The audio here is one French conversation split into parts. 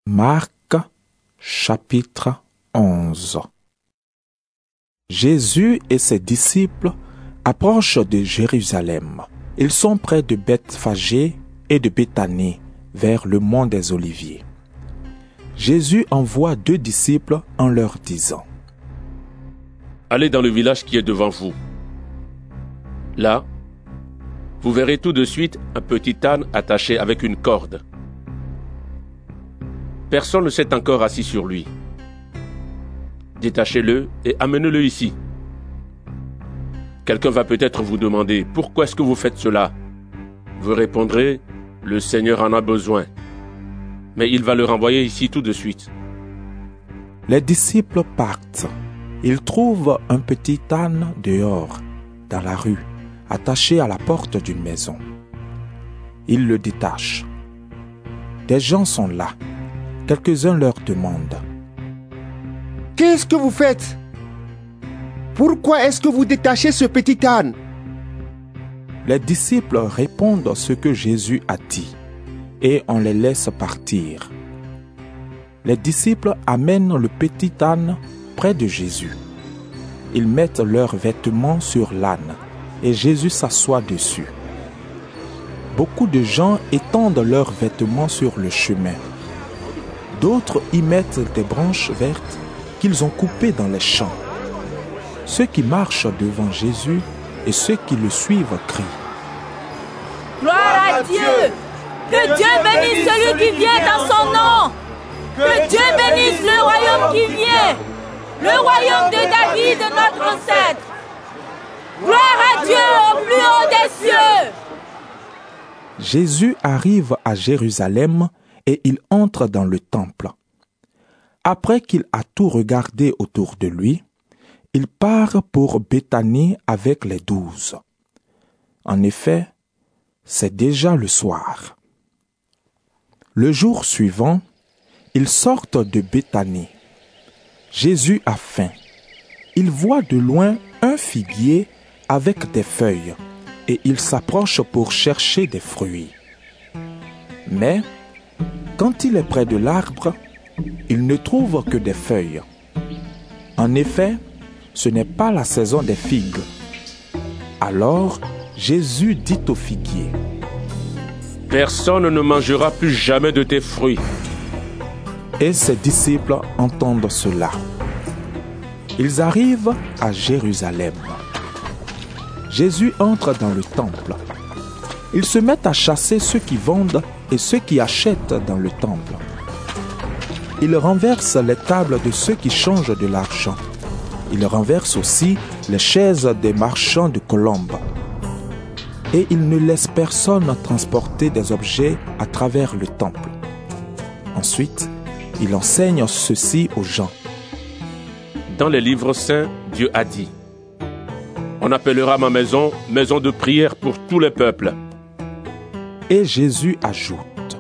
Marc, chapitre 11. Jésus et ses disciples approchent de Jérusalem. Ils sont près de Bethphagée et de Béthanie, vers le mont des Oliviers. Jésus envoie 2 disciples en leur disant : Allez dans le village qui est devant vous. Là, vous verrez tout de suite un petit âne attaché avec une corde. Personne ne s'est encore assis sur lui. Détachez-le et amenez-le ici. Quelqu'un va peut-être vous demander « Pourquoi est-ce que vous faites cela ?» Vous répondrez « Le Seigneur en a besoin. » Mais il va le renvoyer ici tout de suite. Les disciples partent. Ils trouvent un petit âne dehors, dans la rue, attaché à la porte d'une maison. Ils le détachent. Des gens sont là. Quelques-uns leur demandent : Qu'est-ce que vous faites ? Pourquoi est-ce que vous détachez ce petit âne ? Les disciples répondent ce que Jésus a dit, et on les laisse partir. Les disciples amènent le petit âne près de Jésus. Ils mettent leurs vêtements sur l'âne, et Jésus s'assoit dessus. Beaucoup de gens étendent leurs vêtements sur le chemin. D'autres y mettent des branches vertes qu'ils ont coupées dans les champs. Ceux qui marchent devant Jésus et ceux qui le suivent crient : Gloire à Dieu! Que Dieu bénisse celui qui vient dans son nom! Que Dieu bénisse le royaume qui vient! Le royaume de David, notre ancêtre! Gloire à Dieu au plus haut des cieux! Jésus arrive à Jérusalem et il entre dans le temple. Après qu'il a tout regardé autour de lui, il part pour Béthanie avec les 12. En effet, c'est déjà le soir. Le jour suivant, ils sortent de Béthanie. Jésus a faim. Il voit de loin un figuier avec des feuilles et il s'approche pour chercher des fruits. Mais quand il est près de l'arbre, il ne trouve que des feuilles. En effet, ce n'est pas la saison des figues. Alors, Jésus dit au figuier : Personne ne mangera plus jamais de tes fruits. Et ses disciples entendent cela. Ils arrivent à Jérusalem. Jésus entre dans le temple. Ils se mettent à chasser ceux qui vendent et ceux qui achètent dans le temple. Il renverse les tables de ceux qui changent de l'argent. Il renverse aussi les chaises des marchands de colombes. Et il ne laisse personne transporter des objets à travers le temple. Ensuite, il enseigne ceci aux gens. Dans les livres saints, Dieu a dit : On appellera ma maison maison de prière pour tous les peuples. Et Jésus ajoute :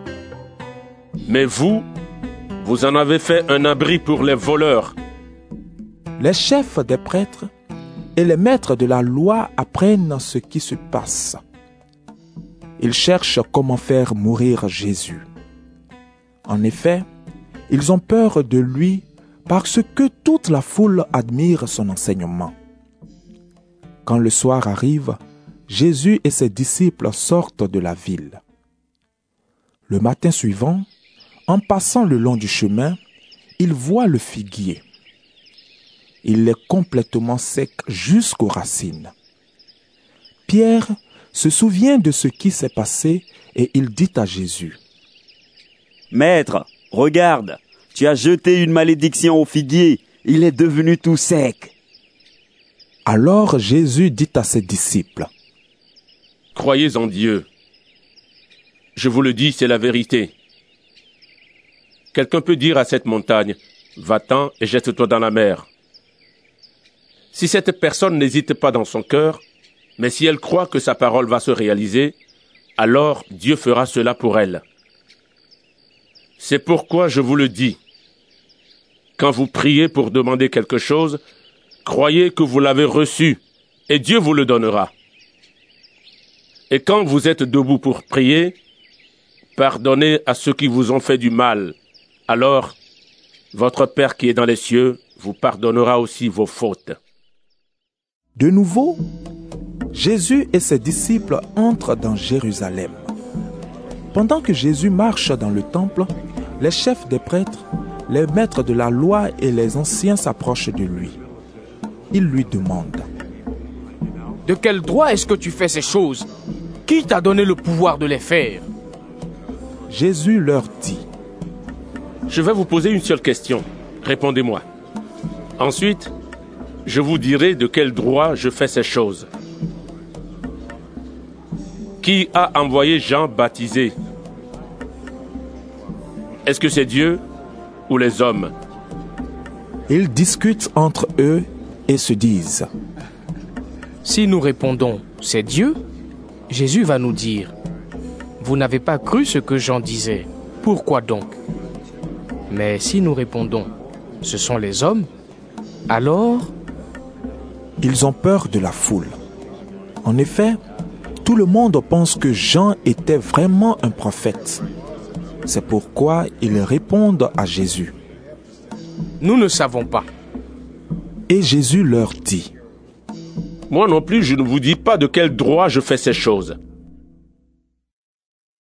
Mais vous en avez fait un abri pour les voleurs. Les chefs des prêtres et les maîtres de la loi apprennent ce qui se passe. Ils cherchent comment faire mourir Jésus. En effet, ils ont peur de lui parce que toute la foule admire son enseignement. Quand le soir arrive, Jésus et ses disciples sortent de la ville. Le matin suivant, en passant le long du chemin, ils voient le figuier. Il est complètement sec jusqu'aux racines. Pierre se souvient de ce qui s'est passé et il dit à Jésus : Maître, regarde, tu as jeté une malédiction au figuier, il est devenu tout sec. Alors Jésus dit à ses disciples : Croyez en Dieu. Je vous le dis, c'est la vérité. Quelqu'un peut dire à cette montagne : Va-t'en et jette-toi dans la mer. Si cette personne n'hésite pas dans son cœur, mais si elle croit que sa parole va se réaliser, alors Dieu fera cela pour elle. C'est pourquoi je vous le dis. Quand vous priez pour demander quelque chose, croyez que vous l'avez reçu, et Dieu vous le donnera. Et quand vous êtes debout pour prier, pardonnez à ceux qui vous ont fait du mal, alors votre Père qui est dans les cieux vous pardonnera aussi vos fautes. De nouveau, Jésus et ses disciples entrent dans Jérusalem. Pendant que Jésus marche dans le temple, les chefs des prêtres, les maîtres de la loi et les anciens s'approchent de lui. Ils lui demandent: De quel droit est-ce que tu fais ces choses? Qui t'a donné le pouvoir de les faire? Jésus leur dit: Je vais vous poser une seule question. Répondez-moi. Ensuite, je vous dirai de quel droit je fais ces choses. Qui a envoyé Jean baptiser? Est-ce que c'est Dieu ou les hommes? Ils discutent entre eux et se disent: Si nous répondons « c'est Dieu », Jésus va nous dire « Vous n'avez pas cru ce que Jean disait, pourquoi donc ?» Mais si nous répondons « Ce sont les hommes », alors... Ils ont peur de la foule. En effet, tout le monde pense que Jean était vraiment un prophète. C'est pourquoi ils répondent à Jésus. Nous ne savons pas. Et Jésus leur dit: Moi non plus, je ne vous dis pas de quel droit je fais ces choses.